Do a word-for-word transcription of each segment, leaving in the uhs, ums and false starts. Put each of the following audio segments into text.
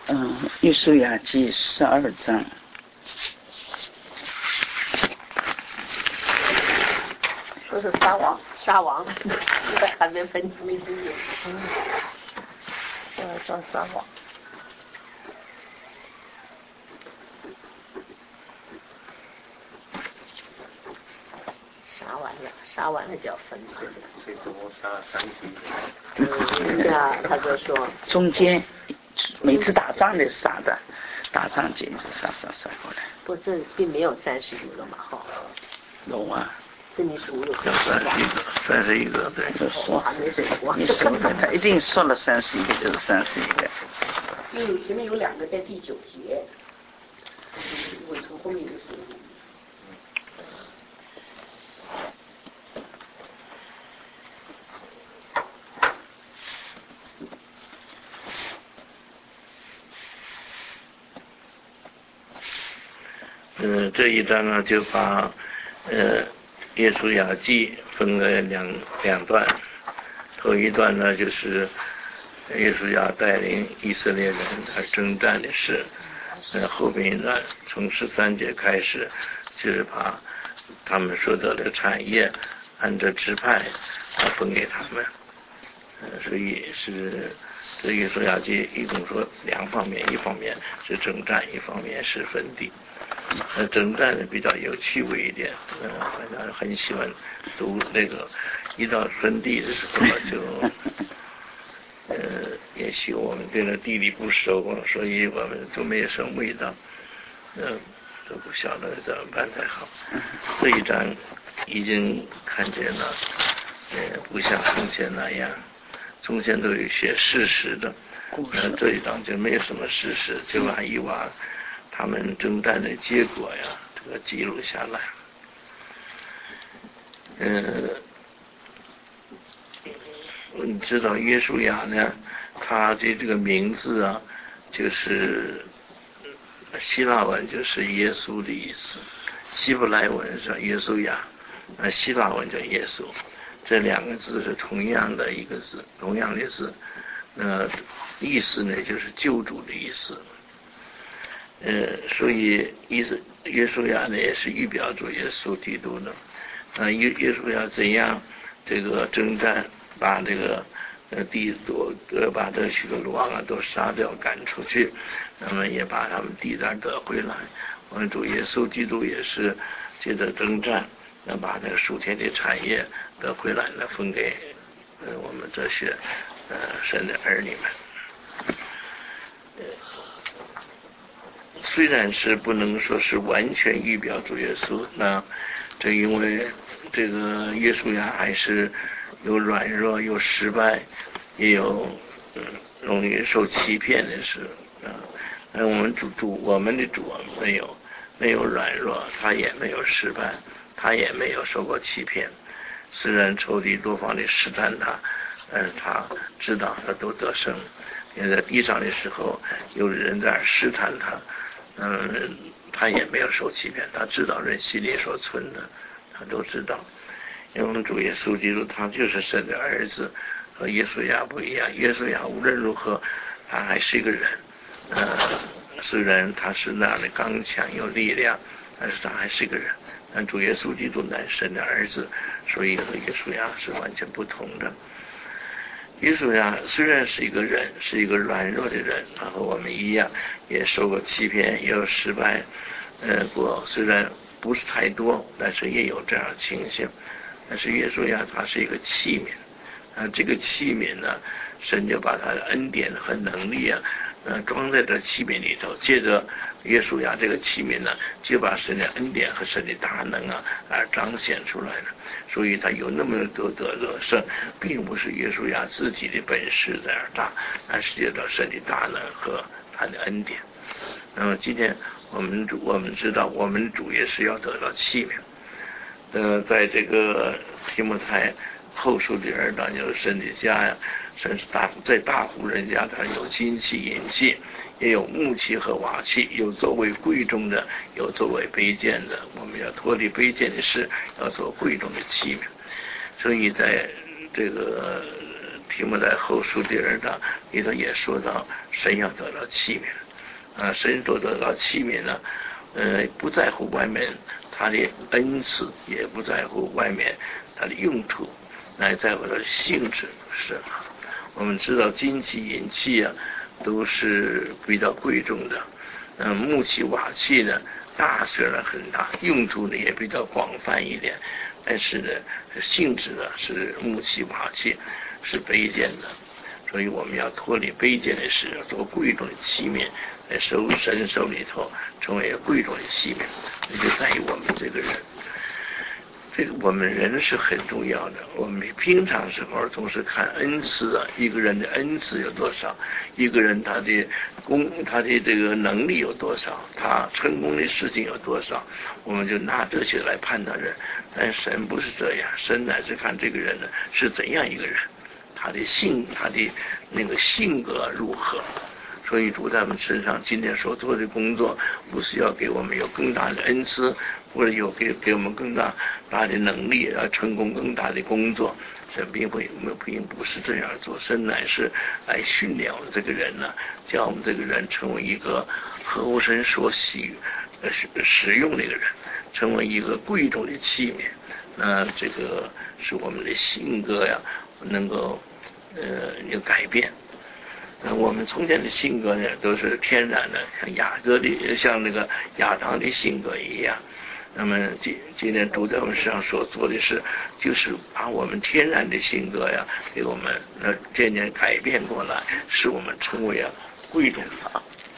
嗯，约书亚记十二章。 说是杀王，杀王，在海边喷没注意。嗯，呃，叫杀王。杀完了，杀完了就要分了。 最多杀三十一个。嗯呀，他就说中间每次打仗的杀的，打仗就一直杀杀杀过来。 不，这并没有三十一个嘛，哈。 有啊。 这你数有三十一个，三十一个，对。 我还没数过。 你数的，他一定说了三十一个就是三十一个。 因为前面有两个在第九节，我从后面就数。 嗯，这一章呢就把呃约书亚记分了两两段，头一段呢就是约书亚带领以色列人他征战的事，呃后面呢从十三节开始就是把他们所得的产业按照支派分给他们，呃所以是这约书亚记一共说两方面，一方面是征战，一方面是分地。呃，征战比较有趣味一点，呃，反正很喜欢读那个，一到分地的时候就，呃，也许我们对那地理不熟，所以我们都没有什么味道，呃，都不晓得怎么办才好。这一章已经看见了，呃，不像从前那样，从前都有写事实的，呃，这一章就没有什么事实，就把一挖。他们征战的结果呀，这个记录下来。嗯，你知道约书亚呢，他的这个名字啊，就是希腊文就是耶稣的意思，希伯来文是约书亚，那希腊文叫耶稣，这两个字是同样的一个字，同样的字，那意思呢就是救主的意思。呃，所以意思约书亚呢也是预表主耶稣基督的。啊，约约书亚怎样这个征战，把这个呃地都呃把这许多王啊都杀掉赶出去，那么也把他们地带得回来。我们主耶稣基督也是接着征战，那把那个属天的产业得回来，那分给呃我们这些呃神的儿女们。呃虽然是不能说是完全预表主耶稣，那这因为这个约书亚还是有软弱，有失败，也有嗯容易受欺骗的事啊。那我们主主我们的主没有没有软弱，他也没有失败，他也没有受过欺骗。虽然仇敌多方的试探他，但是他知道他都得胜。也在地上的时候，有人在试探他。嗯，他也没有受欺骗，他知道人心里所存的，他都知道。因为我们主耶稣基督他就是神的儿子，和约书亚不一样。约书亚无论如何，他还是一个人。呃，虽然他是那样的刚强有力量，但是他还是一个人。但主耶稣基督乃神的儿子，所以和约书亚是完全不同的。约书亚虽然是一个人，是一个软弱的人，他和我们一样，也受过欺骗，也有失败，呃，过虽然不是太多，但是也有这样的情形。但是约书亚他是一个器皿，啊，这个器皿呢，神就把他的恩典和能力啊，呃，装在这器皿里头，借着约书亚这个器皿呢，就把神的恩典和神的大能啊，而彰显出来了。所以他有那么多得得胜，并不是约书亚自己的本事在那儿大，而是借着神的大能和他的恩典。那么今天我们主我们知道，我们主也是要得到器皿。呃，在这个提摩太后书里二章就是神的家呀，神是大在大户人家，他有金器银器，也有木器和瓦器，有作为贵重的，有作为卑贱的。我们要脱离卑贱的事，要做贵重的器皿。所以在这个提摩太后书第二章里头也说到，神要得到器皿，啊，神所得到器皿呢，呃，不在乎外面他的恩赐，也不在乎外面他的用途，乃在乎他的性质是。我们知道金器、银器啊，都是比较贵重的，嗯，木器、瓦器呢，大虽然很大，用途呢也比较广泛一点，但是呢，性质呢是木器、瓦器是卑贱的，所以我们要脱离卑贱的事，要做贵重的器皿，在手神手里头成为贵重的器皿，这就在于我们这个人。这个我们人是很重要的，我们平常时候总是看恩赐啊，一个人的恩赐有多少，一个人他的功他的这个能力有多少，他成功的事情有多少，我们就拿这些来判断人。但神不是这样，神乃是看这个人呢是怎样一个人，他的性他的那个性格如何。所以主在我们身上今天所做的工作，不是要给我们有更大的恩赐，或者有给给我们更大大的能力，要成功更大的工作，这并不并不是这样做，神乃是来训练我们这个人呢，叫我们这个人成为一个合乎神所喜呃使用的一个人，成为一个贵重的器皿。那这个是我们的性格呀，能够呃有改变。我们从前的性格呢，都是天然的，像雅各的，像那个亚当的性格一样。那么今今天主在我们身上所做的事，就是把我们天然的性格呀，给我们呃渐渐改变过来，使我们成为啊贵重的。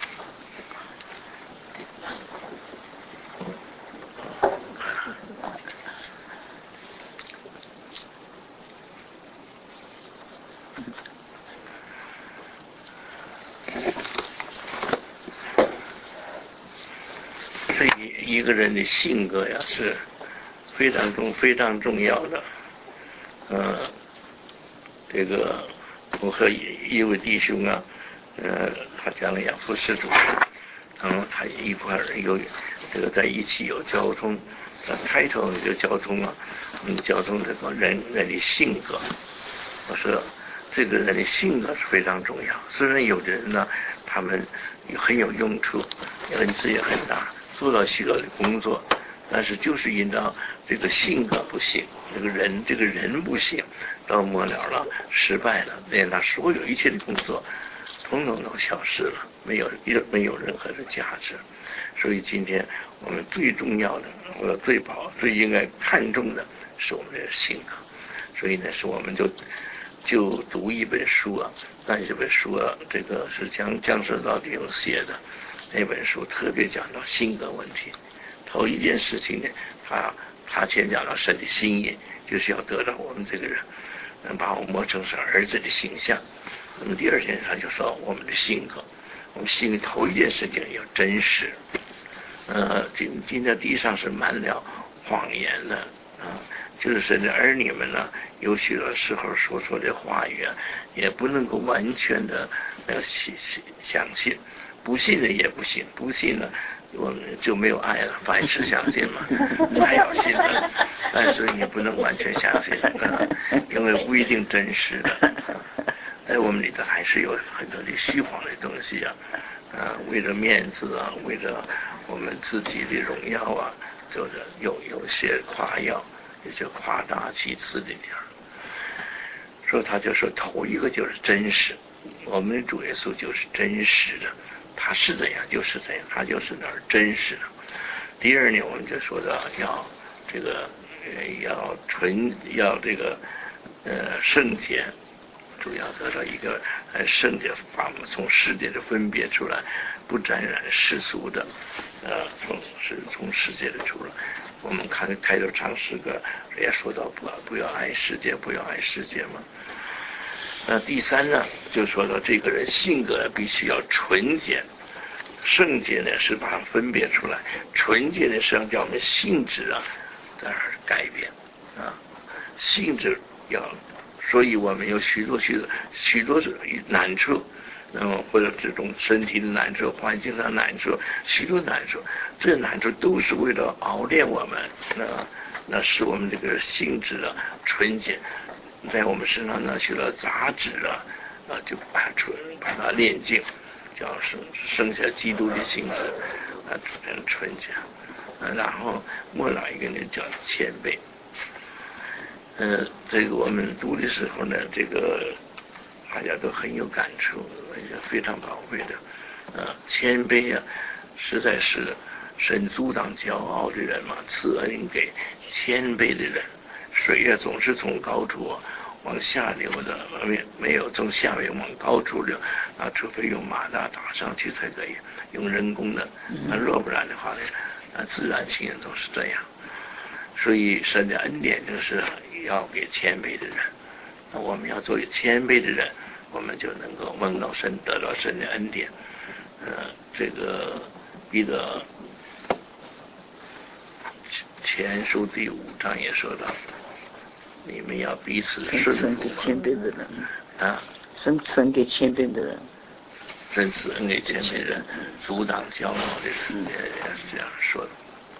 一个人的性格呀是非常重非常重要的。呃，这个我和一位弟兄啊，呃，他讲了养父施主，然后他一块儿有这个在一起有交通，开头就交通啊，嗯，交通这个人人的性格。我说这个人的性格是非常重要。虽然有的人呢，他们很有用处，恩赐也很大，做到许多的工作，但是就是因到这个性格不行，这个人这个人不行，到末了了，失败了，连他所有一切的工作统统都消失了，没有没有任何的价值。所以今天我们最重要的，或者最宝最应该看重的是我们的性格。所以呢，是我们就就读一本书啊，那这本书啊，这个是江江舍道弟兄写的。那本书特别讲到性格问题，头一件事情呢，他他先讲到神的心意，就是要得到我们这个人能把我磨成是儿子的形象。那么第二件他就说我们的性格，我们心里头一件事情要真实。呃，今今天地上是满了谎言的啊，就是神的儿女们呢，有许多时候说出的话语啊，也不能够完全的呃相信。不信的也不信，不信呢，我们就没有爱了。凡事相信嘛，还要信的，但是也不能完全相信，啊，因为不一定真实的。在我们里头还是有很多的虚晃的东西啊，啊，为了面子啊，为了我们自己的荣耀啊，就是有有些夸耀，有些夸大其词的点儿。所以他就说，头一个就是真实，我们的主耶稣就是真实的。他是怎样就是怎样，他就是那儿真实的。第二呢，我们就说到要这个呃要纯要这个呃圣洁，主要得到一个呃圣洁，把我们从世界的分别出来，不沾染世俗的，呃从是从世界的出来。我们看开头唱诗歌也说到不不要爱世界，不要爱世界嘛。那第三呢，就说到这个人性格必须要纯洁，圣洁呢是把它分别出来，纯洁呢是让叫我们性质啊在那儿改变啊，性质要，所以我们有许多许多许多难处，那么或者这种身体的难处、环境的难处、许多难处，这难处都是为了熬练我们，那那使我们这个性质啊纯洁。 在我们身上呢许了杂质啊，啊就把纯把它炼净，叫生生下基督的性质，啊变成纯洁。啊，然后末了一个呢叫谦卑。嗯、呃，这个我们读的时候呢，这个大家都很有感触，也非常宝贵的。呃，谦卑啊，实在是神阻挡骄傲的人嘛，赐恩给谦卑的人。水啊总是从高处往下流的，没没有从下面往高处流啊，除非用马达打上去才可以，用人工的。那若不然的话呢，啊，自然性都是这样。所以神的恩典就是要给谦卑的人。那我们要做谦卑的人，我们就能够蒙到神，得到神的恩典。呃，这个彼得前书第五章也说到，你们要彼此顺服。 给谦卑的人啊， 神神给谦卑的人， 神赐恩给谦卑的人，阻挡骄傲的人，也也是这样说的。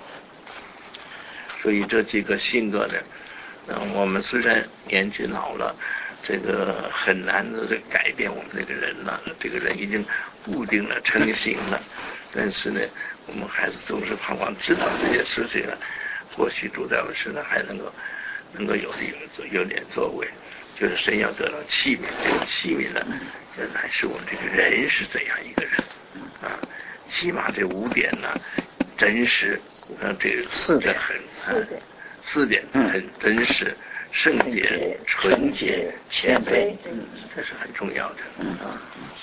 所以这几个性格呢，嗯，我们虽然年纪老了，这个很难的改变我们这个人了，这个人已经固定了、成型了。但是呢，我们还是总是盼望知道这些事情呢，或许主在我们身上还能够能够有有有点作为，就是神要得到器皿，这个器皿呢，原来是我们这个人是怎样一个人啊？起码这五点呢，真实。呃，这个四点很呃四点很真实、圣洁、纯洁、谦卑，嗯，这是很重要的。嗯啊，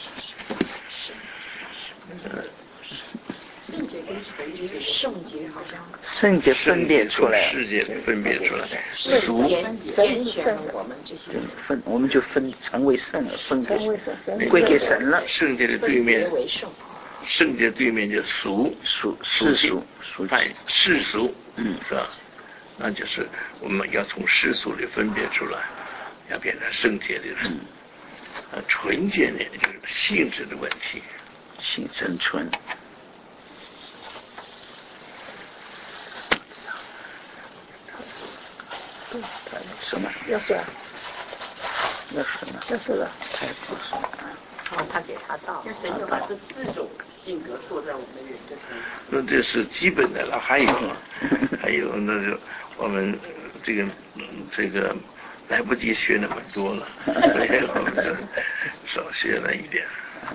呃，圣洁跟纯洁，圣洁好像圣洁分辨出来， 世界分辨出来， 俗分选我们这些分，我们就分成为圣了，分给归给神了。 圣洁的对面。圣洁对面就俗俗世俗俗犯世俗，嗯，是吧？那就是我们要从世俗里分别出来，要变成圣洁的人。嗯、呃，纯洁呢就是性质的问题， 性真纯。对，什么？ 要是要什么？ 要是了， 太不是了。 哦，他给他到，那神就把这四种性格做在我们的人的身上。 那这是基本的了，还有，还有那就我们这个这个来不及学那么多了，所以我们就少学了一点。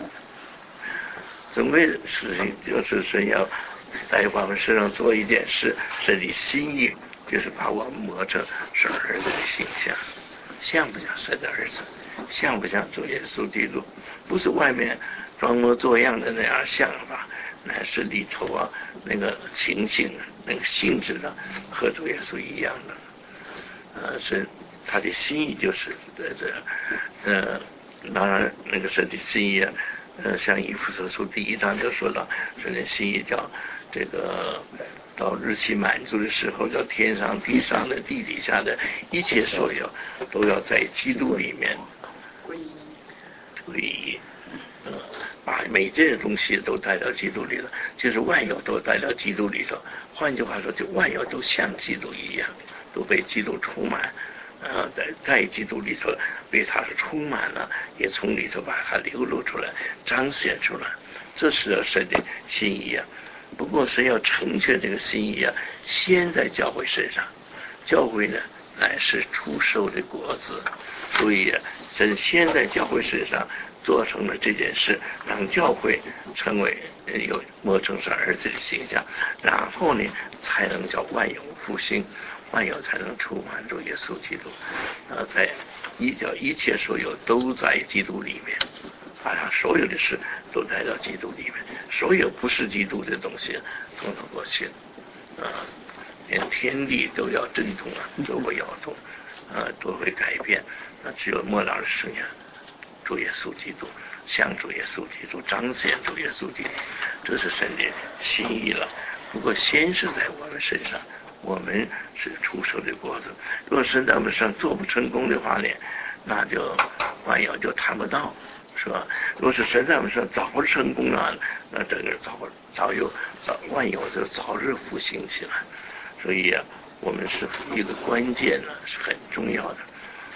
总归事情就是神要在我们身上做一件事，神的心意就是把我们磨成神儿子的形象，像不像神的儿子？像不像主耶稣基督？不是外面装模作样的那样像法，乃是里头啊那个情形、那个性质的和主耶稣一样的。呃，是他的心意就是在这，呃，当然那个神的心意啊，呃，像以弗所书第一章就说到，神的心意叫这个。到日期满足的时候，叫天上地上的地底下的一切所有，都要在基督里面归一，归一，呃，把每件东西都带到基督里了，就是万有都带到基督里头。换句话说，就万有都像基督一样，都被基督充满，呃，在在基督里头被他是充满了，也从里头把它流露出来，彰显出来，这是神的心意啊。不过神要成全这个心意啊，先在教会身上，教会呢乃是出售的果子，所以啊，神先在教会身上做成了这件事，让教会成为有磨成是儿子的形象，然后呢才能叫万有复兴，万有才能充满主耶稣基督，啊，在一叫一切所有都在基督里面。把他所有的事都带到基督里面，所有不是基督的东西统统过去，啊，连天地都要震动啊，都会摇动，啊，都会改变。那只有末了的剩下主耶稣基督，向主耶稣基督彰显主耶稣基督，这是神的心意了。不过先是在我们身上，我们是出手的果子。如果神在我们身上做不成功的话呢，那就万有就谈不到。是吧？如果是神在我们身上早日成功了，那整个早早有早万有就早日复兴起来。所以啊，我们是一个关键呢，是很重要的。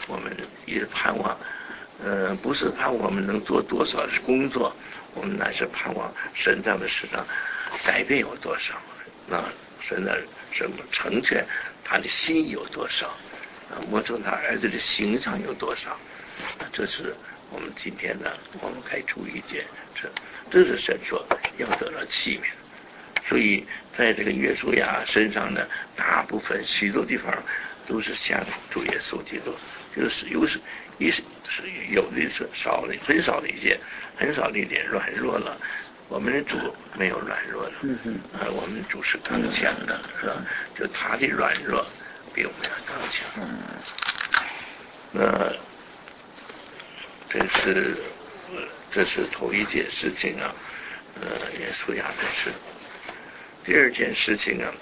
我们也盼望，呃，不是盼望我们能做多少的工作，我们乃是盼望神在我们身上改变有多少，那神的什么成全他的心有多少，啊，摸出他儿子的形象有多少，啊，这是我们今天呢，我们该注意见，这这是神说要得到器皿。所以在这个约书亚身上呢，大部分许多地方都是像主耶稣基督，就是有时也是是有的是少的很少的一些很少的一点软弱了。我们的主没有软弱的， 嗯嗯， 啊，我们主是刚强的，是吧？就他的软弱比我们要刚强。那这是这是头一件事情啊，呃，约书亚的事。第二件事情啊，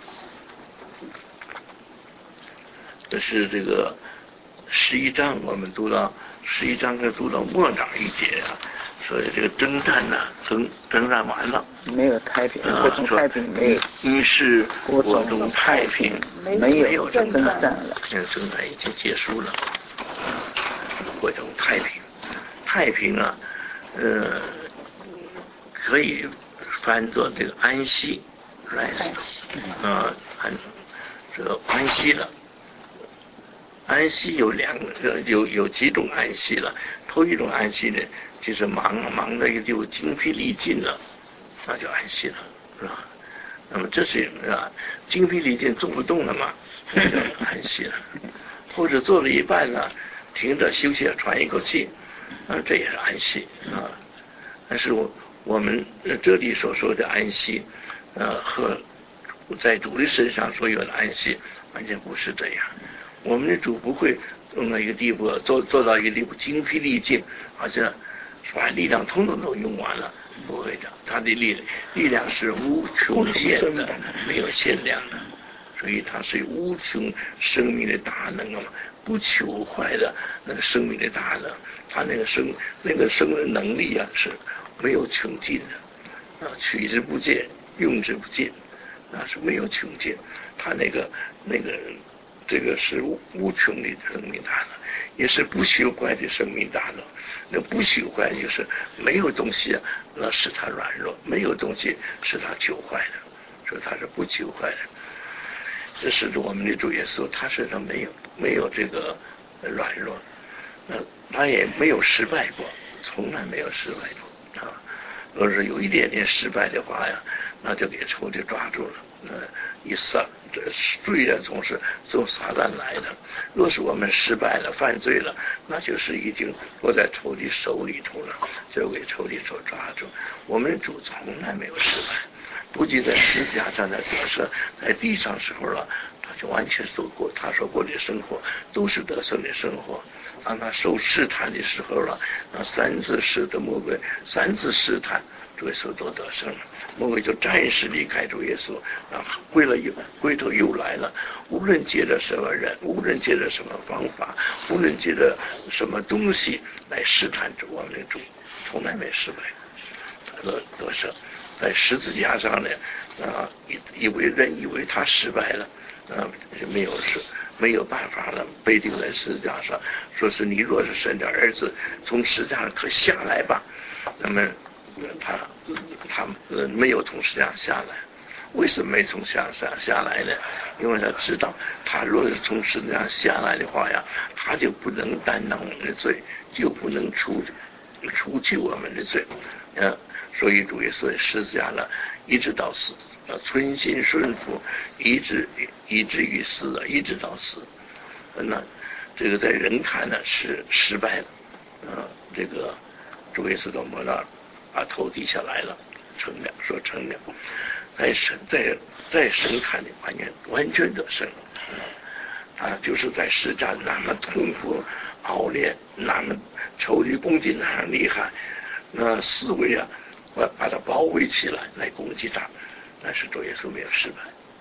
这是这个十一章，我们读到十一章跟读到末章一节啊，所以这个征战呢，征征战完了， 没有太平，国中太平没有， 于是国中太平， 没有征战了， 现在征战已经结束了，国中太平，太平啊，呃，可以翻作这个安息。rest， 啊，安，这个安息了。安息有两个，有有几种安息了。头一种安息呢，就是忙忙的就精疲力尽了，那就安息了，是吧？那么这是啊，精疲力尽做不动了嘛，那就安息了。或者做了一半呢，停着休息喘一口气，啊，这也是安息啊。但是我我们这里所说的安息。呃，和在主的身上所有的安息完全不是这样。我们的主不会用到一个地步，做做到一个地步精疲力尽，好像把力量统统都用完了，不会的。他的力力量是无穷限的，没有限量的，所以他是无穷生命的大能啊，不求坏的那个生命的大能，他那个生那个生的能力啊是没有穷尽的啊，取之不尽。用之不尽，那是没有穷尽。他那个那个这个是无穷的生命大能，也是不朽坏的生命大能。那不朽坏就是没有东西啊，那使他软弱；没有东西使他朽坏的，所以他是不朽坏的。这是我们的主耶稣，他身上没有没有这个软弱，那他也没有失败过，从来没有失败过啊。若是有一点点失败的话呀，那就给仇敌抓住了。呃，一撒这罪啊，总是从撒旦来的。若是我们失败了、犯罪了，那就是已经落在仇敌手里头了，就给仇敌所抓住。我们主从来没有失败，不仅在十字架上的得胜，在地上时候了，他就完全走过他所过的生活，都是得胜的生活。当他受试探的时候了，那三次试的魔鬼，三次试探，主耶稣都得胜了。魔鬼就暂时离开主耶稣，啊，归了又归头又来了。无论借着什么人，无论借着什么方法，无论借着什么东西来试探主我们的主，从来没失败，得得胜。在十字架上呢，啊，以为人以为他失败了，啊，没有事。没有办法了，被钉在十字架上，说是你若是神的儿子，从十字架上可下来吧。那么他他呃没有从十字架上下来，为什么没从下下下来呢？因为他知道，他若是从十字架上下来的话呀，他就不能担当我们的罪，就不能除除去我们的罪。呃，所以主耶稣在十字架上一直到死。存心顺服，以至以至于死，一直到死。那这个在人看呢是失败的，啊，这个主耶稣都摸到把头低下来了，成了，说成了。在神在在神看的完全完全得胜，啊，就是在实战那么痛苦熬炼，那么仇敌攻击那样厉害，那思维啊，我把它包围起来来攻击他。但是主耶稣没有失败，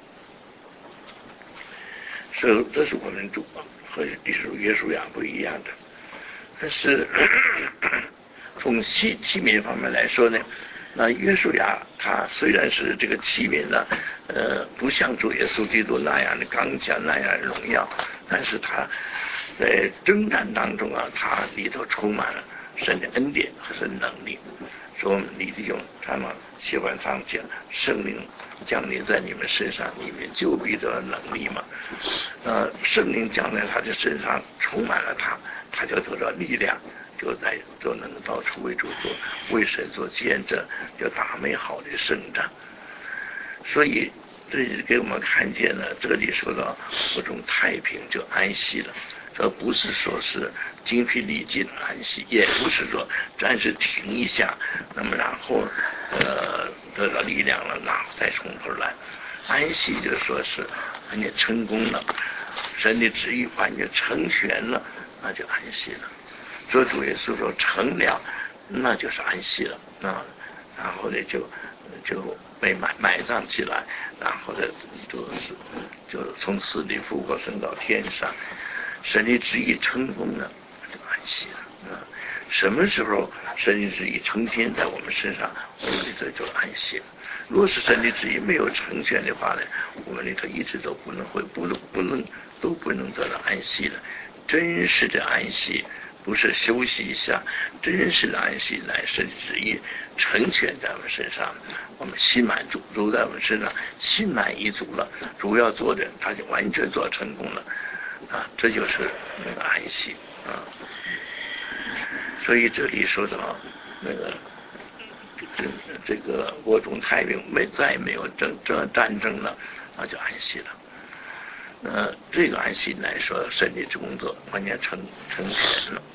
所以这是我们主和约书亚不一样的。但是从器器皿方面来说呢，那约书亚他虽然是这个器皿呢，呃，不像主耶稣基督那样的刚强那样的荣耀，但是他在征战当中啊，他里头充满了神的恩典和神能力。说我们李弟兄常常喜欢上讲圣灵降临在你们身上，你们就必得了能力嘛。呃，圣灵降在他的身上，充满了他，他就得到力量，就在就能到处为主做，为神做见证，就打美好的胜仗。所以这给我们看见了，这里说到这种太平就安息了。这不是说是精疲力尽安息，也不是说暂时停一下，那么然后呃得到力量了，然后再从头来。安息就说是你成功了，神的旨意把你成全了，那就安息了。所以主耶稣说成了，那就是安息了。那然后呢就就被埋埋葬起来，然后呢就是就从死里复活升到天上。神的旨意成功了，就安息了。啊，什么时候神的旨意成全在我们身上，我们里头就安息了。若是神的旨意没有成全的话呢，我们里头一直都不能会不能不能都不能得到安息了。真实的安息不是休息一下，真实的安息乃是旨意成全在我们身上，我们心满足，主在我们身上心满意足了，主要做的他就完全做成功了。啊，这就是那个安息啊。所以这里说到那个这这个国中太平，没再没有争这战争了，那就安息了。呃，这个安息来说，神的工作完全成成全了。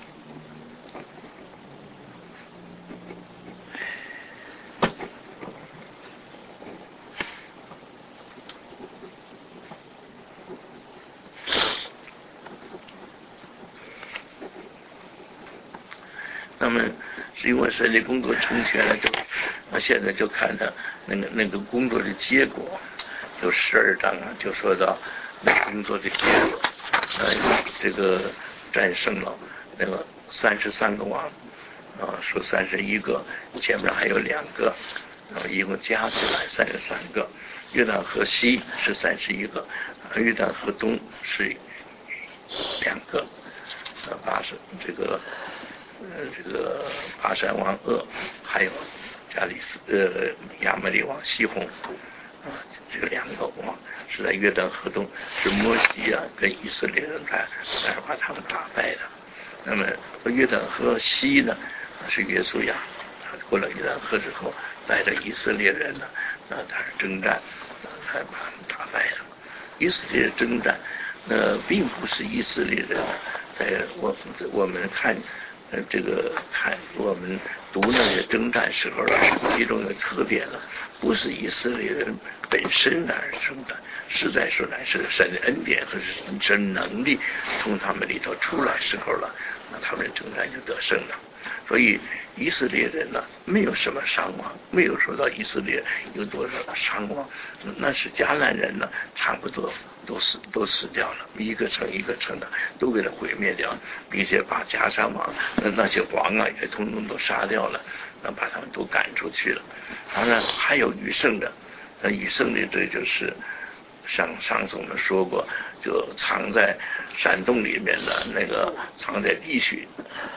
那么是因为神的工作成全了，就那现在就看到那个那个工作的结果，有十二章啊，就说到那工作的结果，呃，这个战胜了那个三十三个王啊，说三十一个，前面还有两个，然后一共加起来三十三个。约旦河西是三十一个，约旦河东是两个，呃，八十这个。呃，这个巴山王鄂，还有加里斯呃亚摩利王西宏啊，这个两个王是在约旦河东，是摩西啊跟以色列人来来把他们打败的。那么约旦河西呢，是约书亚，他过了约旦河之后，带着以色列人呢，那他是征战，才把他们打败了。以色列征战，那并不是以色列人在我我们看。呃，这个看我们读那些征战时候的一种的特点了，不是以色列人本身来征战，实在说来是神的恩典和神能力从他们里头出来时候了，那他们征战就得胜了。所以以色列人呢，没有什么伤亡，没有说到以色列有多少伤亡，那是迦南人呢，差不多都死都死掉了，一个城一个城的都给他毁灭掉，并且把迦山王那那些王啊也统统都杀掉了，那把他们都赶出去了。当然还有余剩的，那余剩的这就是上上次我们说过，就藏在山洞里面的那个藏在地穴。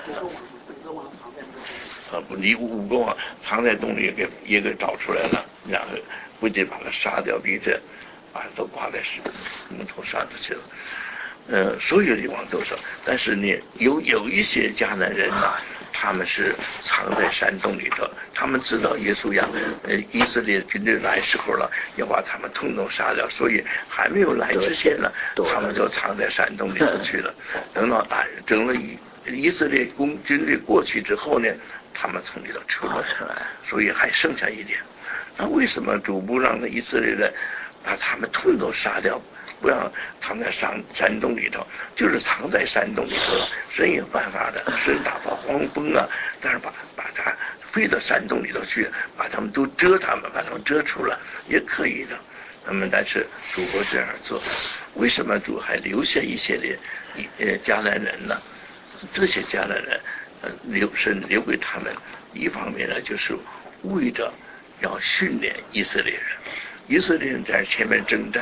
啊，不，你蜈蚣啊，藏在洞里给也给找出来了，然后不仅把它杀掉，并且把它都挂在木头上去了。呃，所有的地方都是，但是呢，有有一些迦南人呢，他们是藏在山洞里头，他们知道耶稣呀，呃，以色列军队来时候了，要把他们统统杀掉，所以还没有来之前呢，他们就藏在山洞里头去了。等到打整了以以色列攻军队过去之后呢，他们从里头出了来，所以还剩下一点。那为什么主不让那以色列人把他们统统杀掉，不让藏在山山洞里头？就是藏在山洞里头了，神有办法的，神打发黄蜂啊，但是把把它飞到山洞里头去，把他们都遮他们，把他们遮出来也可以的。那么但是主不这样做，为什么主还留下一些的呃迦南人呢？这些迦南人呃留神留给他们，一方面呢就是为着要训练以色列人，以色列人在前面征战，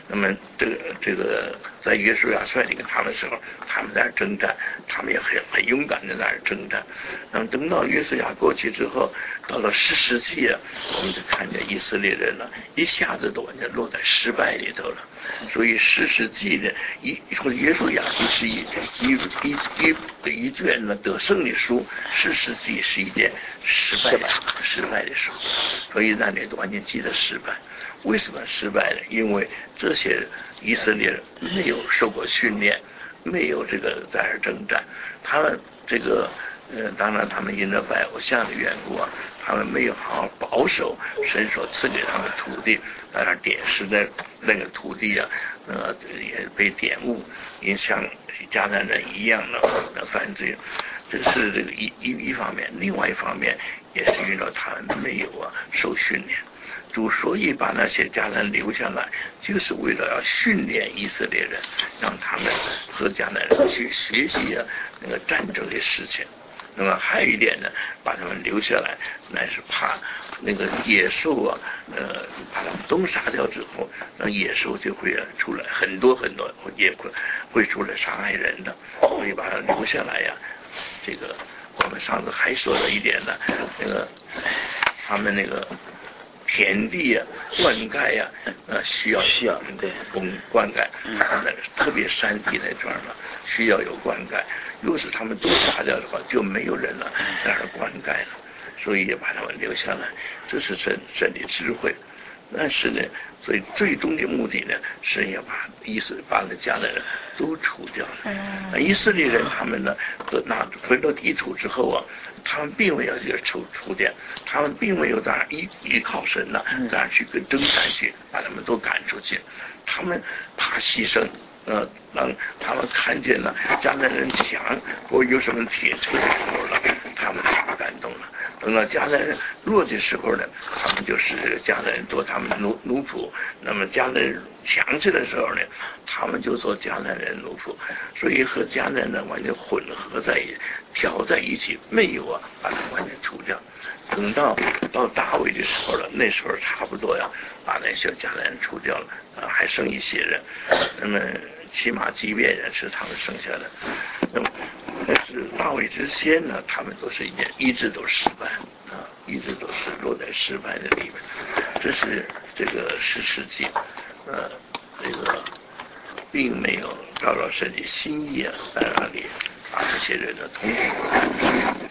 那么这个这个在约书亚率领他们的时候，他们在那征战，他们也很很勇敢的在那征战。那么等到约书亚过去之后，到了士师记啊，我们就看见以色列人呢，一下子都完全落在失败里头了。所以士师记呢，一或者约书亚记是一一一一一卷呢得胜的书，士师记是一件失败的失败的书，所以那里完全记得失败。为什么失败呢？因为这些以色列人没有受过训练，没有这个在那征战，他们这个呃，当然他们因着拜偶像的缘故啊，他们没有好好保守神所赐给他们土地，在那点实在那个土地啊，呃，也被玷污，也像迦南人一样的犯罪。这是这个一一一方面，另外一方面也是因为他们没有啊受训练。主所以把那些迦南留下来，就是为了要训练以色列人，让他们和迦南人去学习啊那个战争的事情。那么还有一点呢，把他们留下来，乃是怕那个野兽啊，呃，把他们都杀掉之后，那野兽就会出来很多很多，也会会出来伤害人的，所以把它留下来呀。这个我们上次还说了一点呢，那个他们那个。田地啊，灌溉呀、啊，呃，需要需要对供灌溉，那特别山地那段呢，需要有灌溉。若是他们都杀掉的话，就没有人了在那儿灌溉了，所以也把他们留下来，这是神神的智慧。但是呢，所以最终的目的呢，是要把以色把那迦南人都除掉了。嗯、以色列人他们呢，都拿回到地土之后啊，他们并没有这个除除掉，他们并没有在那依依靠神呢，在那去跟征战去，把他们都赶出去。他们怕牺牲，呃，让他们看见了迦南人强或有什么铁锤的时候了，他们就不敢动了。等到迦南人弱的时候呢，他们就是迦南人做他们奴奴仆；那么迦南人强势的时候呢，他们就做迦南人奴仆。所以和迦南人完全混合在一起，调在一起，没有啊把它完全除掉。等到到大卫的时候了，那时候差不多呀，把那些迦南人除掉了，啊，还剩一些人。那么起码即便人是他们剩下的。那么但是大卫之先呢，他们都是一件一直都失败啊，一直都是落在失败的里面。这是这个士师记，呃，这个并没有照着神的心意啊，在那里把这些人的统统。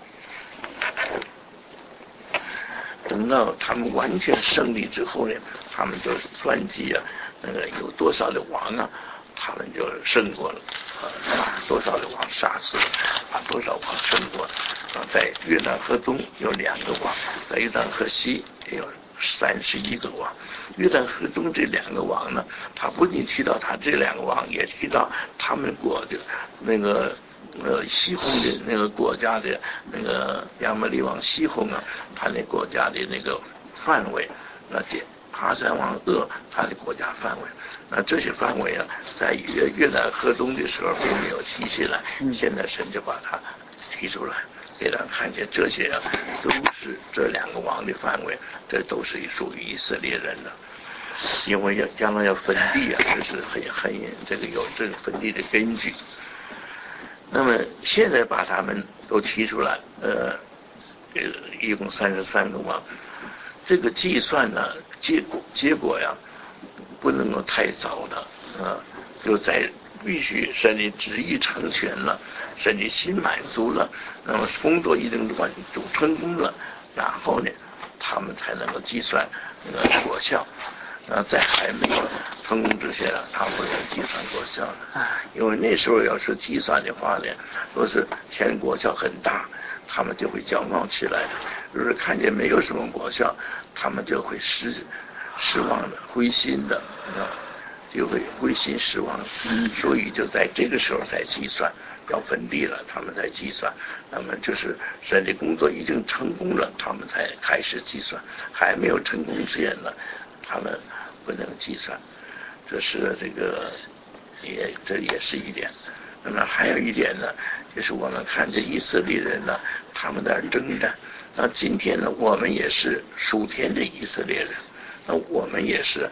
等到他们完全胜利之后呢，他们就算计啊，那个有多少的王啊，他们就胜过了，呃，把多少的王杀死了，把多少王胜过了。啊，在约旦河东有两个王，在约旦河西也有三十一个王。约旦河东这两个王呢，他不仅提到他这两个王，也提到他们国的那个。呃，西宏的那个国家的那个亚摩利王西宏啊，他那国家的那个范围，那这哈山王鄂他的国家范围，那这些范围啊，在约约旦河东的时候并没有提起来，现在神就把它提出来，给他看见这些啊，都是这两个王的范围，这都是属于以色列人的。因为要将来要分地啊，这是很很这个有这个分地的根据。那么现在把他们都提出来，呃，一共三十三个王，这个计算呢，结果结果呀，不能够太早的，啊，就在必须神的旨意成全了，神的心满足了，那么工作一定完就成功了，然后呢，他们才能够计算那个果效。啊，在还没有成功之前啊，他不能计算果效的，因为那时候要是计算的话呢，若是前果效很大，他们就会骄傲起来的；若是看见没有什么果效，他们就会失失望的、灰心的，啊，就会灰心失望。所以就在这个时候才计算，要分地了，他们才计算。那么就是神的工作已经成功了，他们才开始计算；还没有成功之前呢，他们不能计算。这是这个也这也是一点。那么还有一点呢，就是我们看这以色列人呢，他们在征战。那今天呢，我们也是属天的以色列人，那我们也是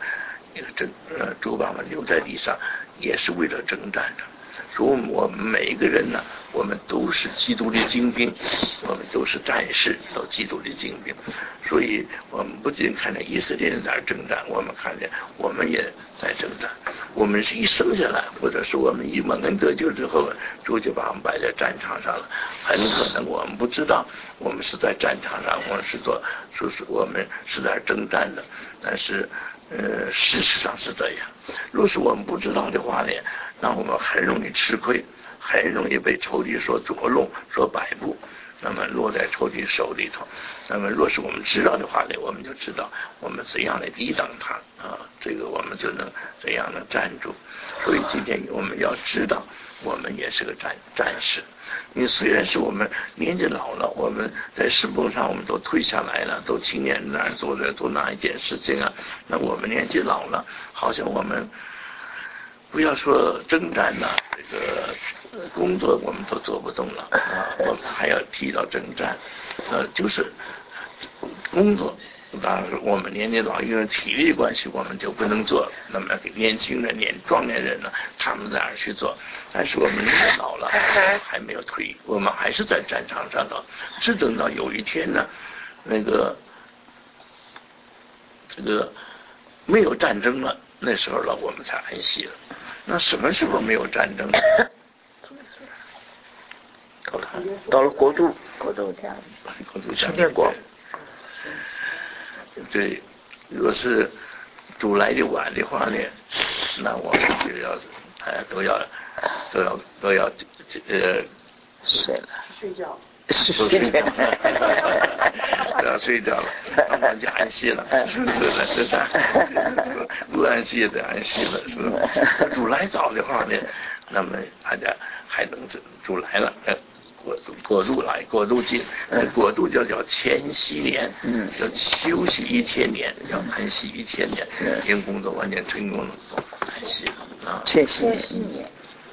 那个征呃诸把们留在地上，也是为了征战的。所以我们每一个人呢，我们都是基督的精兵，我们都是战士，都基督的精兵。所以我们不仅看见以色列人在征战，我们看见我们也在征战。我们是一生下来，或者是我们一蒙恩得救之后，主就把我们摆在战场上了。很可能我们不知道，我们是在战场上，我们是做，说是我们是在征战的，但是呃，事实上是这样。若是我们不知道的话呢，那我们很容易吃亏，很容易被仇敌所捉弄、所摆布，那么落在仇敌手里头。那么若是我们知道的话呢，我们就知道我们怎样来抵挡他啊，这个我们就能怎样能站住。所以今天我们要知道，我们也是个战战士。你虽然是我们年纪老了，我们在侍奉上我们都退下来了，都青年那儿做的做哪一件事情啊？那我们年纪老了，好像我们不要说征战呐、啊，这个工作我们都做不动了啊，我们还要提到征战，呃，就是工作。当然，我们年纪老，因为体力关系，我们就不能做。那么给年轻人、年壮年人呢，他们在哪儿去做？但是我们年纪老了，还没有退，我们还是在战场上的。只等到有一天呢，那个这个没有战争了，那时候了，我们才安息了。那什么时候没有战争？ 到了国度，国度这样， 国度降天国。 对，如果是主来的晚的话呢，那我们就要大家都要都要都要呃睡了， 睡觉， 都睡觉了，都要睡觉了，我们就安息了，是不是？是的，不安息也得安息了，是吧？主来早的话呢，那么大家还能主来了。过过渡来，过渡进，过渡就叫千禧年，嗯，叫休息一千年，叫安息一千年，因为工作完全成功了，安息了啊。 千禧年，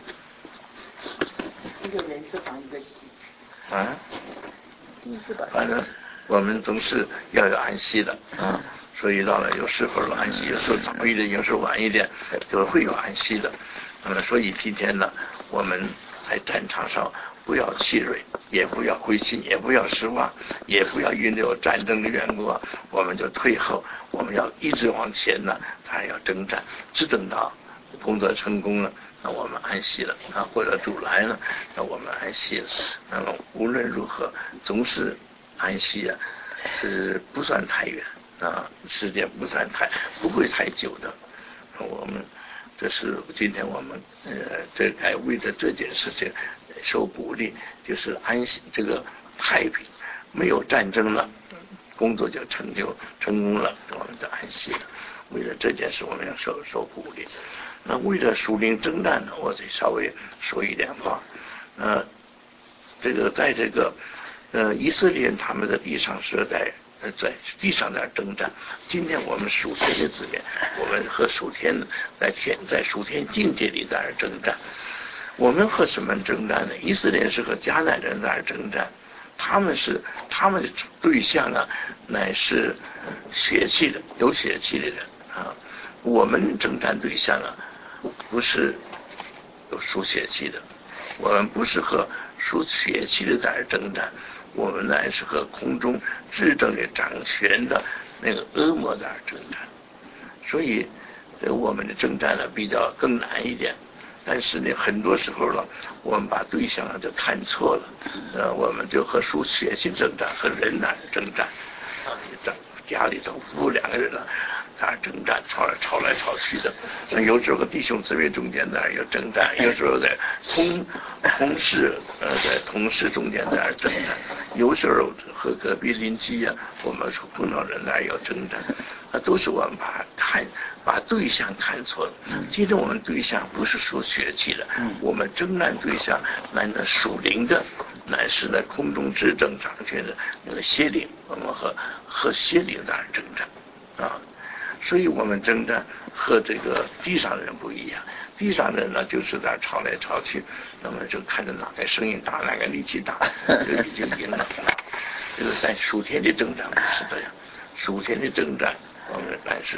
一个人字旁一个喜。 啊，反正我们总是要有安息的啊，所以到了有时候安息，有时候早一点，有时候晚一点，就会有安息的。那么所以今天呢，我们在战场上。不要气馁，也不要灰心，也不要失望，也不要因为有战争的缘故，我们就退后。我们要一直往前呢，还要征战，只等到工作成功了，那我们安息了啊，或者主来了，那我们安息了。那么无论如何，总是安息啊，是不算太远啊，时间不算太不会太久的。我们这是今天我们呃，这该为着这件事情。受鼓励，就是安息，这个太平，没有战争了，工作就成就成功了，我们就安息了。为了这件事，我们要受受鼓励。那为了属灵征战呢，我得稍微说一点话。呃，这个在这个呃以色列人他们的地上是在呃在地上在征战。今天我们属天的子民，我们和属天在天在属天境界里在征战。我们和什么征战呢？以色列是和迦南人在征战，他们是他们的对象啊，乃是血气的，有血气的人啊。我们征战对象啊，不是有属血气的，我们不是和属血气的在征战，我们乃是和空中执政的掌权的那个恶魔在征战。所以，呃，我们的征战呢比较更难一点。但是呢，很多时候了，我们把对象就看错了，呃，我们就和属血气征战，和人来征战，啊，家里头夫妇两个人呢，在征战，吵来吵来吵去的。那有时候和弟兄姊妹中间在有征战，有时候在同同事呃在同事中间在征战，有时候和隔壁邻居呀、啊，我们碰到人那有征战，那都是我们把看把对象看错了。其实我们对象不是属血气的，我们征战对象乃是属灵的，乃是在空中执政掌权的那个邪灵，我们和和邪灵在征战啊。所以我们征战和这个地上的人不一样，地上的人呢就是在吵来吵去，那么就看着哪个声音大，哪个力气大，就已经赢了。这个在属天的征战不是这样，属天的征战我们乃是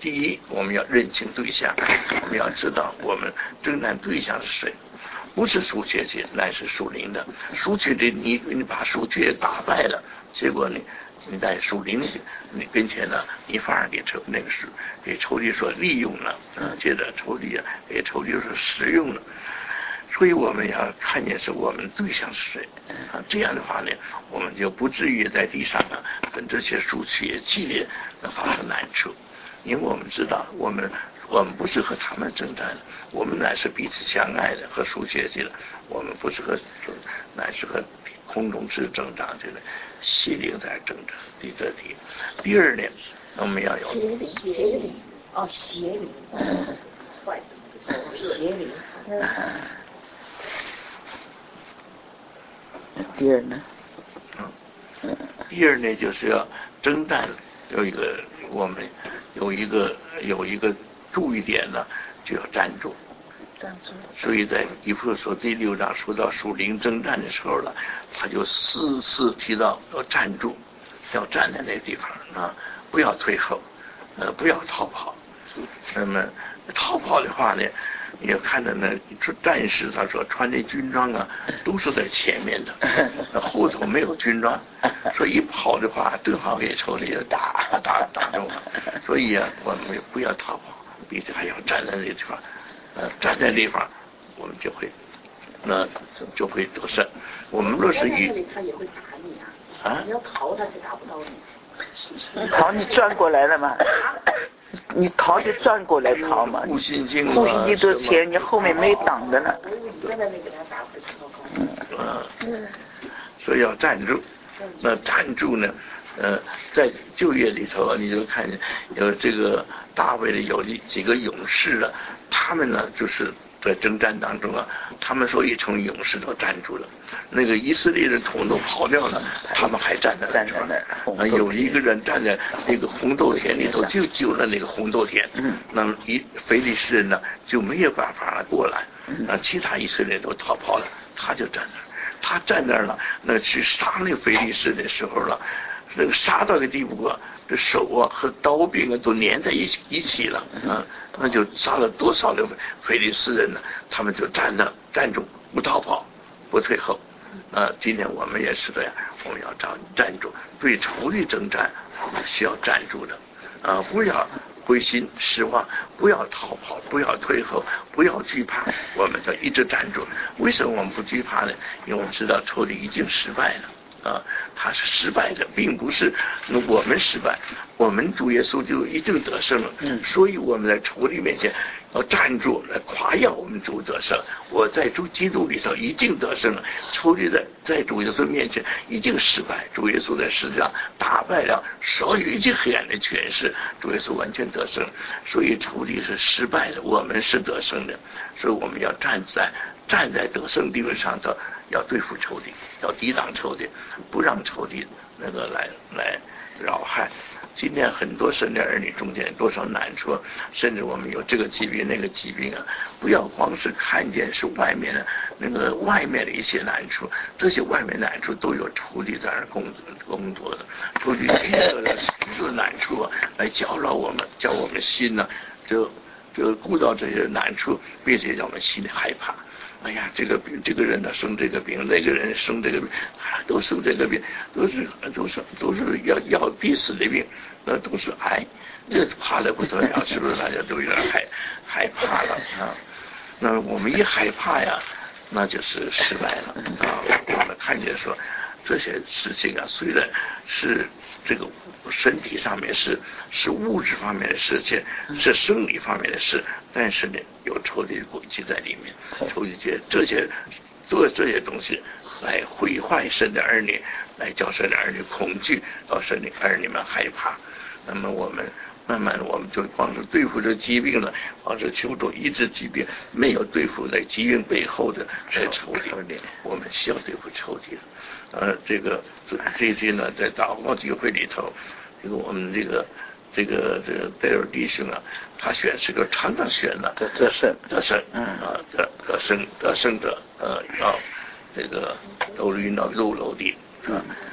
第一，我们要认清对象，我们要知道我们征战对象是谁，不是属血气，乃是属灵的。属血的你你把属血打败了，结果你你在属灵你跟前呢，你反而给仇那个是给仇敌所利用了，嗯，接着仇敌啊给仇敌所使用了。所以我们要看见是我们对象是谁啊，这样的话呢，我们就不至于在地上啊跟这些属血气的发生难处。因为我们知道，我们我们不是和他们征战的，我们乃是彼此相爱的，和属血气的，我们不是和乃是和空中之征战这个心灵在征战。第这题，第二呢，我们要有邪灵，邪灵，哦，邪灵，坏的，邪灵。 第二呢？ 嗯，第二呢，就是要征战，有一个我们有一个有一个注意点呢，就要站住。 站住。 所以在以弗所第六章说到属灵征战的时候了，他就四次提到要站住，要站在那个地方啊，不要退后，呃，不要逃跑。那么逃跑的话呢？你要看到那战士，他说穿的军装啊，都是在前面的，后头没有军装，所以一跑的话，正好给仇敌打打打中了。所以啊，我们不要逃跑，并且还要站在那个地方，呃，站在那地方，我们就会，那就会得胜。我们若是以他也会打你啊， 啊， 你要逃他就打不到你。 逃你转过来了吗？你逃就转过来逃嘛， 护心镜啊， 护心镜都前，你后面没挡的呢。 嗯，嗯，所以要站住。那站住呢？呃，在旧约里头，你就看见有这个大卫的有几个勇士了，他们呢就是在征战当中啊，他们说一成勇士都站住了。那个以色列人统统跑掉了，他们还站在那地方。啊，有一个人站在那个红豆田里头，就救了那个红豆田。嗯，那么以非利士人呢就没有办法过来，那其他以色列人都逃跑了，他就站那儿。他站那儿了，那去杀那非利士的时候了，那个杀到个地步啊，这手啊和刀柄啊都粘在一起一起了啊，那就杀了多少的非利士人呢？他们就站着站住，不逃跑，不退后。啊，今天我们也是这样，我们要站站住，对仇敌征战，我们需要站住的，啊，不要灰心失望，不要逃跑，不要退后，不要惧怕，我们要一直站住。为什么我们不惧怕呢？因为我们知道仇敌已经失败了。啊，他是失败的，并不是我们失败，我们主耶稣就一定得胜了。嗯，所以我们在仇敌面前要站住，来夸耀我们主得胜。我在主基督里头已经得胜了，仇敌在在主耶稣面前已经失败，主耶稣在世界上打败了所有一切黑暗的权势，主耶稣完全得胜。所以仇敌是失败的，我们是得胜的，所以我们要站在站在得胜地位上头，要对付仇敌，要抵挡仇敌，不让仇敌那个来来扰害。今天很多神的儿女中间多少难处，甚至我们有这个疾病那个疾病啊，不要光是看见是外面的那个外面的一些难处，这些外面难处都有仇敌在那工工作的，仇敌借着这个难处啊来搅扰我们，叫我们心呢、啊、就就顾到这些难处，并且让我们心里害怕。哎呀，这个病，这个人呢生这个病，那个人生这个病，都生这个病，都是都是都是要要必死的病，那都是癌，这怕得不得了，是不是？大家都有点害害怕了啊？那我们一害怕呀，那就是失败了啊！我们看见说这些事情啊，虽然是这个身体上面是是物质方面的事情，是生理方面的事，但是呢，有仇敌诡计在里面，仇敌这这些做这些东西来毁坏神的儿女，来叫神的儿女恐惧，叫神的儿女们害怕。那么我们慢慢我们就光是对付这疾病了，光是求助医治疾病，没有对付在疾病背后的这仇敌，我们需要对付仇敌。呃，这个最近呢，在祷告聚会里头，这个我们这个这个这个戴尔弟兄啊，他选是个常常选的得得胜得胜，嗯啊得得胜得胜者，呃要这个都晕到六楼地，啊，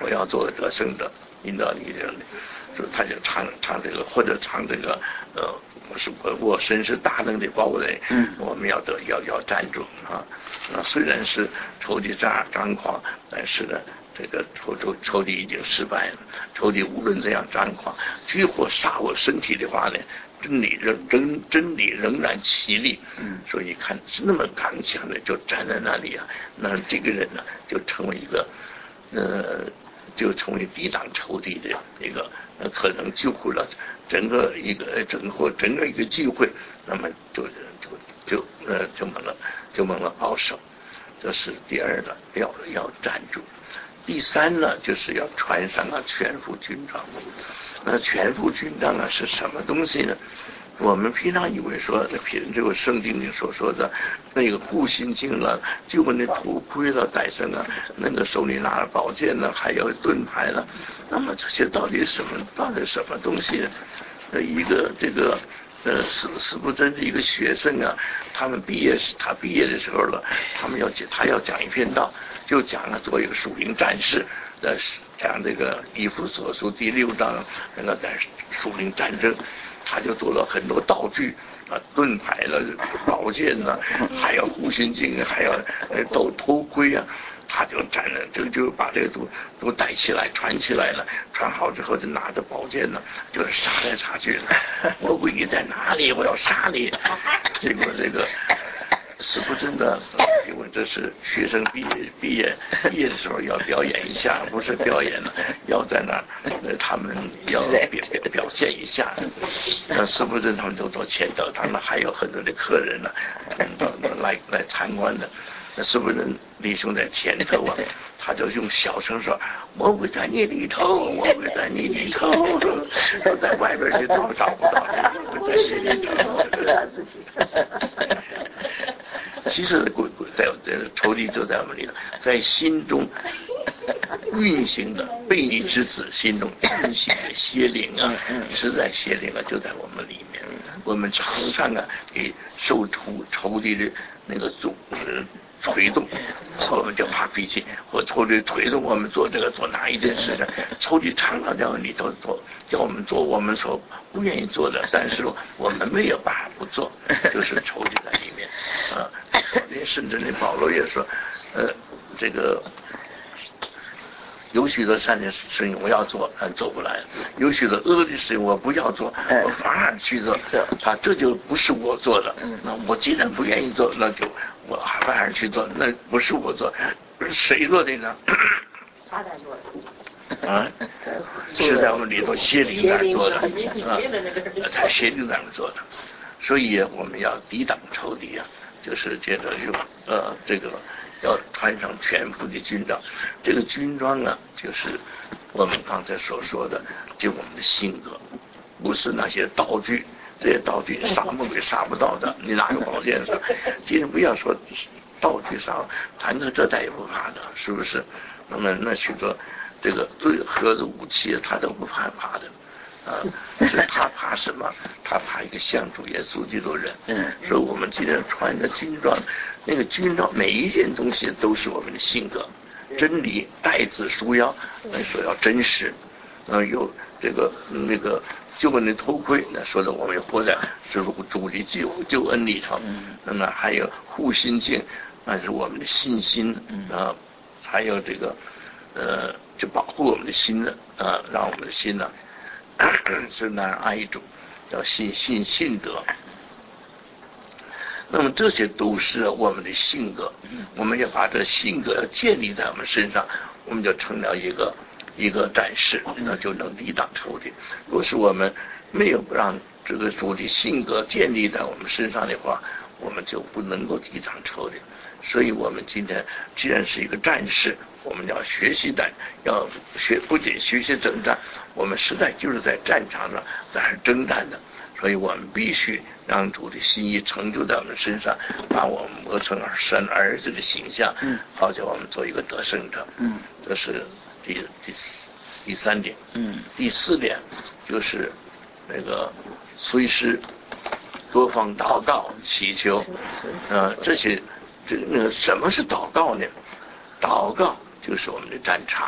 我要做得胜者，引导你这样的，说他就唱唱这个，或者唱这个，呃，我是我我身是大能的堡垒， 嗯， 我们要得要要站住啊。那虽然是仇敌张张狂，但是呢，这个仇仇仇敌已经失败了。仇敌无论怎样张狂，举火杀我身体的话呢，真理仍真真理仍然其力。 嗯， 所以看是那么刚强的就站在那里啊，那这个人呢就成为一个，呃，就成为抵挡仇敌的一个，呃，可能救活了整个一个整个整个一个聚会，那么就就就呃就蒙了就蒙了保守。这是第二个，要要站住。第三呢，就是要穿上啊全副军装。那全副军装啊是什么东西呢？我们平常以为说，凭这个圣经里所说的那个护心镜了，就把那头盔了戴上啊，那个手里拿着宝剑呢，还有盾牌了。那么这些到底什么？到底什么东西呢？呃，一个这个。呃，斯斯布真的一个学生啊，他们毕业时，他毕业的时候了，他们要讲，他要讲一篇道，就讲了做一个属灵战士，呃，讲这个以弗所书第六章那个在属灵战争，他就做了很多道具啊，盾牌了、宝剑呢，还有护心镜，还有呃斗头盔啊。他就站了，就就把这个都都戴起来，穿起来了，穿好之后就拿着宝剑呢，就是杀来杀去了。魔鬼你在哪里？我要杀你！结果这个是不真的，因为这是学生毕业毕业毕业的时候要表演一下，不是表演了，要在那儿，呃，他们要表表表现一下。那是不真他们都做前头，他们还有很多的客人呢，来来参观的。那是不是弟兄在前头啊？他就用小声说：“魔鬼在你里头，魔鬼在你里头。”我在外边去找找不到，魔鬼在你里头。其实鬼鬼在在仇敌就在我们里头，在心中运行的悖逆之子心中运行的邪灵啊，实在邪灵啊就在我们里面。我们常常啊给受仇仇敌的那个主呃推动，我们就发脾气，或仇敌推动我们做这个做哪一件事情，仇敌常常在里头做，叫我们做我们所不愿意做的，但是我们没有办法不做，就是仇敌在里面啊。连甚至连保罗也说，呃，这个有许多善的事情我要做，但做不来；有许多恶的事情我不要做，我反而去做。啊，这就不是我做的。那我既然不愿意做，那就我反而去做，那不是我做，是谁做的呢？ 他在做的。 啊，是在我们里头邪灵那儿做的，啊，在邪灵那儿做的。所以我们要抵挡仇敌啊，就是接着用呃这个。要穿上全副的军装，这个军装啊，就是我们刚才所说的，就我们的性格，不是那些道具，这些道具杀魔鬼杀不到的。你拿个宝剑上，今天不要说道具杀，坦克这代也不怕的，是不是？那么那许多这个最核子武器，他都不怕怕的。啊，是他怕什么？他怕一个像主耶稣基督人。嗯，所以我们今天穿着军装，那个军装每一件东西都是我们的性格、真理、带子、束腰，那说要真实。呃，有这个那个救恩的头盔，那说的我们活在这主主的救救恩里头。嗯，那么还有护心镜，那是我们的信心啊，还有这个呃，就保护我们的心呢，啊，让我们的心呢。是那样爱一种叫信信信德，那么这些都是我们的性格，我们要把这性格要建立在我们身上，我们就成了一个一个战士，那就能抵挡仇敌。如果是我们没有让这个主的性格建立在我们身上的话，我们就不能够抵挡仇敌。所以我们今天既然是一个战士，我们要学习的，要学不仅学习征战，我们实在就是在战场上在征战的，所以我们必须让主的心意成就在我们身上，把我们磨成神儿子的形象，嗯，好叫我们做一个得胜者。嗯，这是第第第三点。嗯，第四点就是那个随时多方祷告祈求，呃，这些这个什么是祷告呢？祷告就是我们的战场，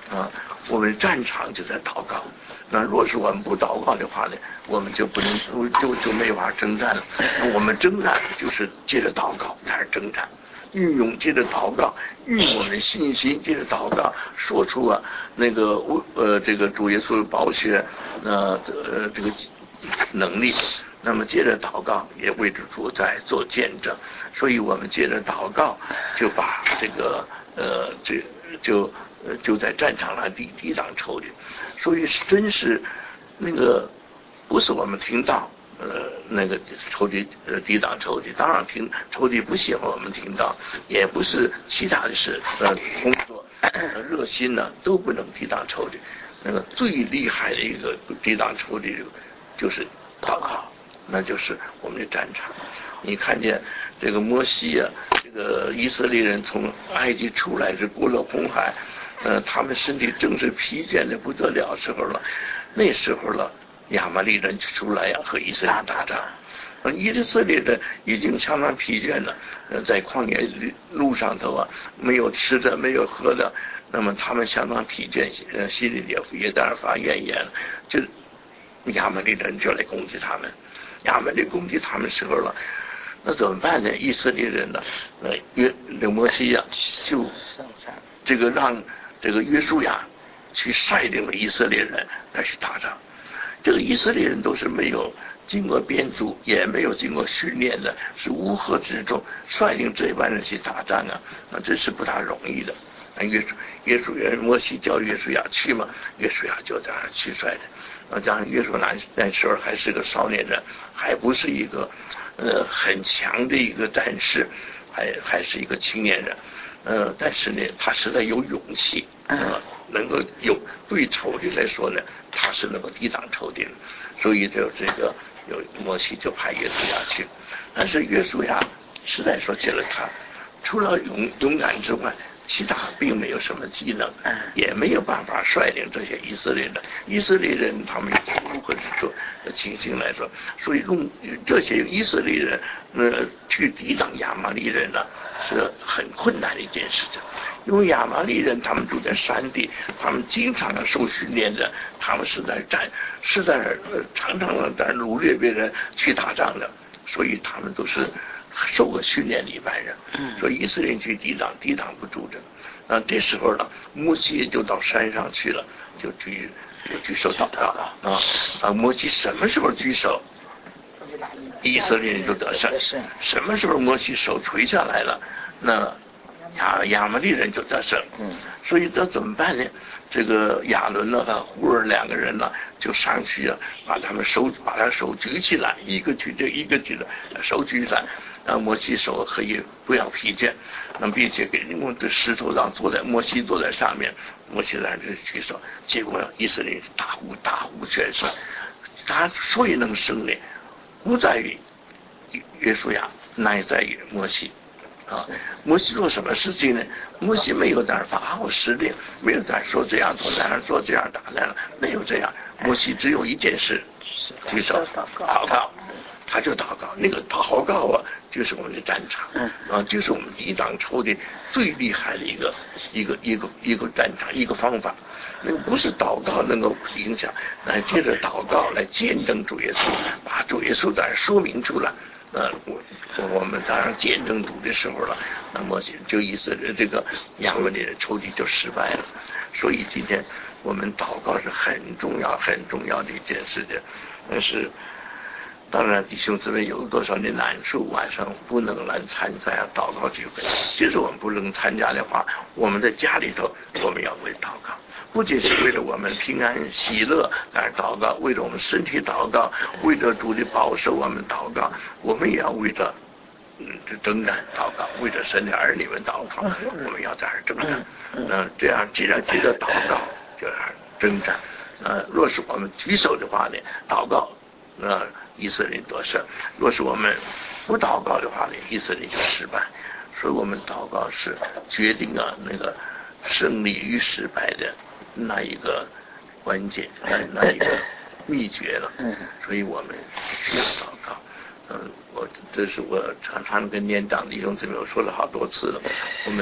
啊，我们战场就在祷告。那若是我们不祷告的话呢，我们就不能就就没法征战了。我们征战就是借着祷告才是征战，运用借着祷告，运用我们的信心，借着祷告说出啊那个呃这个主耶稣的宝血呃呃这个能力。那么接着祷告也为主在做见证，所以我们接着祷告就把这个呃这就呃就在战场上抵抵挡仇敌，所以真是那个不是我们听到呃那个仇敌呃抵挡仇敌，当然听仇敌不喜欢我们听到，也不是其他的事呃工作呃热心呢都不能抵挡仇敌，那个最厉害的一个抵挡仇敌就是祷告。那就是我们的战场。你看见这个摩西啊，这个以色列人从埃及出来是过了红海，呃，他们身体正是疲倦的不得了时候了。那时候了，亚玛力人出来呀、啊，和以色列人打仗。呃，以色列人已经相当疲倦了，呃，在旷野路上头啊，没有吃的，没有喝的，那么他们相当疲倦，呃，心里也也在那发怨言了，就亚玛力人就来攻击他们。亚玛力攻击他们时候了，那怎么办呢？以色列人呢，呃，约这摩西呀、啊，就这个让这个约书亚去率领了以色列人来去打仗。这个以色列人都是没有经过编组，也没有经过训练的，是乌合之众，率领这帮人去打仗啊，那真是不大容易的。那约约书亚摩西叫约书亚去嘛，约书亚就在那去率的。啊，加上约书亚那时候还是个少年人，还不是一个呃很强的一个战士，还还是一个青年人，呃，但是呢，他实在有勇气，呃，能够有对仇敌来说呢，他是能够抵挡仇敌的，所以就这个有摩西就派约书亚去，但是约书亚实在说起了他，除了勇勇敢之外。其他并没有什么技能，也没有办法率领这些以色列人。以色列人他们如何之处的情形来说，所以用这些以色列人呃去抵挡亚玛力人呢，是很困难的一件事情。因为亚玛力人他们住在山地，他们经常受训练的，他们是在战，是在呃常常在掳掠别人去打仗的，所以他们都是。受过训练的一般人，所以以色列人去抵挡，抵挡不住的。啊，这时候呢，摩西就到山上去了，就举就举手祷告啊啊！摩西什么时候举手，以色列人就得胜；什么时候摩西手垂下来了，那亚亚玛力人就得胜。所以这怎么办呢？这个亚伦呢和户尔两个人呢，就上去啊，把他们手把他手举起来，一个举着，一个举着，手举起来。让摩西手可以不要疲倦，那并且给用这石头上坐在摩西坐在上面，摩西在这举手，结果以色列大呼大呼全胜。他所以能胜呢，不在于约书亚，乃在于摩西。啊，摩西做什么事情呢？摩西没有在那发号施令，没有在说这样做，在那做这样打那样，没有这样。摩西只有一件事，举手祷告。他就祷告，那个祷告啊，就是我们的战场，啊，就是我们抵挡仇敌最厉害的一个一个一个一个战场，一个方法。那个不是祷告能够影响，来接着祷告来见证主耶稣，把主耶稣在说明出来。呃，我我们当然见证主的时候了，那么就意思这个亚玛力的仇敌就失败了。所以今天我们祷告是很重要很重要的一件事情，但是。当然，弟兄姊妹有多少的难处，晚上不能来参加祷告聚会。即使我们不能参加的话，我们在家里头，我们要为祷告，不仅是为了我们平安喜乐而祷告，为了我们身体祷告，为了主的保守我们祷告，我们也要为了嗯这征战祷告，为了神的儿女们祷告，我们要在这征战。嗯，这样既然接着祷告，就要征战。呃，若是我们举手的话呢，祷告。那以色列得胜，若是我们不祷告的话呢，以色列就失败。所以我们祷告是决定啊那个胜利与失败的那一个关键，那那一个秘诀了。所以我们需要祷告。嗯，我这是我常常跟年长弟兄姊妹我说了好多次了。我们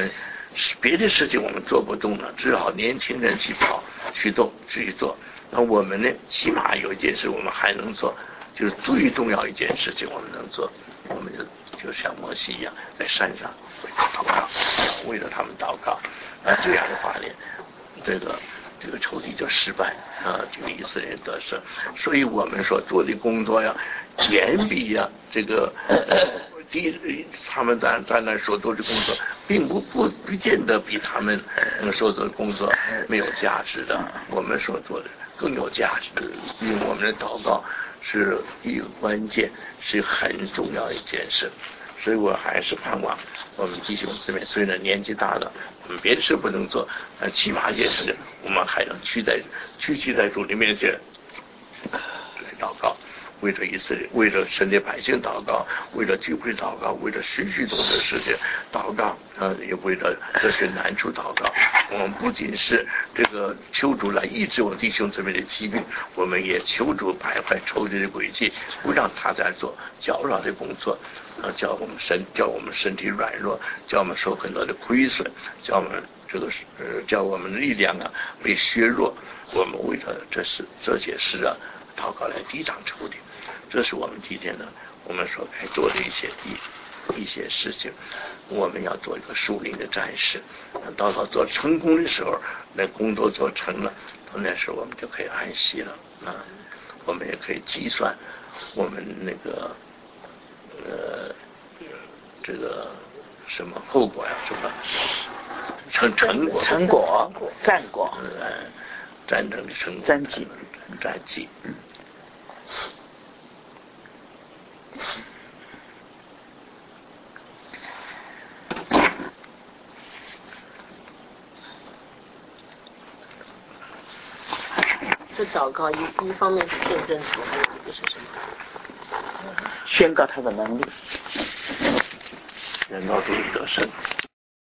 别的事情我们做不动了，只好年轻人去跑去动去做。那我们呢，起码有一件事我们还能做，就是最重要一件事情我们能做，我们就就像摩西一样，在山上为他祷告，为了他们祷告。啊，这样的话呢，这个这个仇敌就失败啊，这个以色列人得胜。所以我们所做的工作呀，远比呀这个。第他们在在那所做的工作，并不不不见得比他们所做的工作没有价值的。我们所做的更有价值，因为我们的祷告是一个关键，是很重要的一件事。所以我还是盼望我们弟兄姊妹，虽然年纪大了，我们别的事不能做，但起码也是我们还能屈在屈膝在主的面前来祷告。为了以色列，为了神的百姓祷告，为了聚会祷告，为了许许多的事情祷告，啊，也为了这些难处祷告。我们不仅是这个求主来医治我弟兄姊妹的疾病，我们也求主摆坏仇敌的诡计，不让他在做搅扰的工作，啊，叫我们身叫我们身体软弱，叫我们受很多的亏损，叫我们这个呃，叫我们的力量啊被削弱。我们为了这是这些事啊，祷告来抵挡仇敌。这是我们今天呢，我们所该做的一些一一些事情。我们要做一个属灵的战士，到到做成功的时候，那工作做成了，那时候我们就可以安息了啊。我们也可以计算我们那个呃这个什么后果呀，什么成成果成果战果， 呃战争的成果战绩战绩。嗯这祷告一一方面是见证主，还有一个是什么？ 宣告他的能力， 人道主义得胜。